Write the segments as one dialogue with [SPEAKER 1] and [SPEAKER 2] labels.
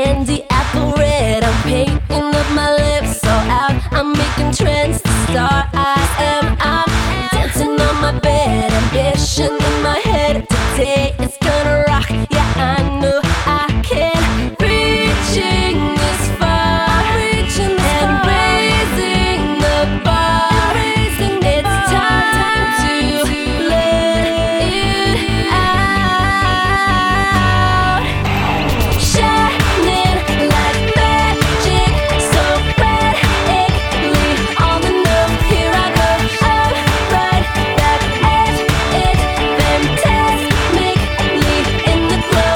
[SPEAKER 1] candy apple red. I'm painting up my lips so out. I'm making trends to start. I'm dancing on my bed. Ambition in my head. Today it's gonna rock. Yeah, I know I can. Reaching this far, and raising the bar. It's time to let it out. Shining like magic, so brightly on the move. Here I go, I'm right back at it, fantastically in the glow.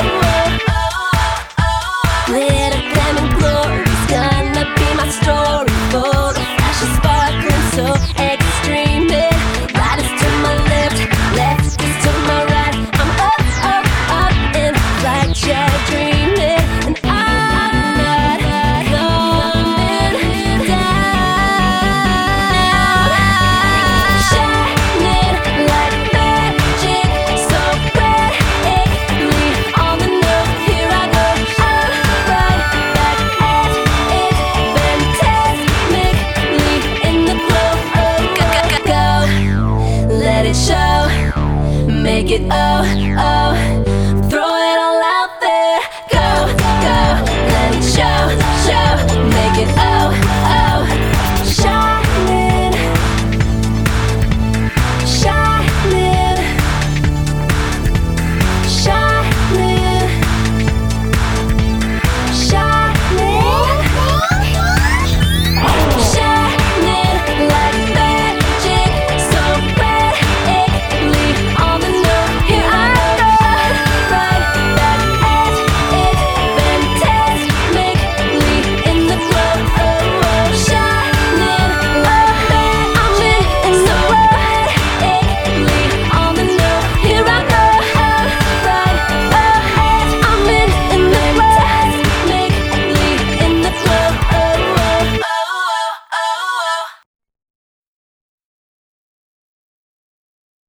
[SPEAKER 1] Glitter, glam, and glory's gonna be my story. Full of flash and sparkling, so extreme. Right is to my left, left is to my right. I'm up, up, up in flight, jet dreaming, and I'm not going down. Shining like magic, so brightly on the move. Here I go, I'm right back at it, fantastically in the glow. Go, let it show, make it oh.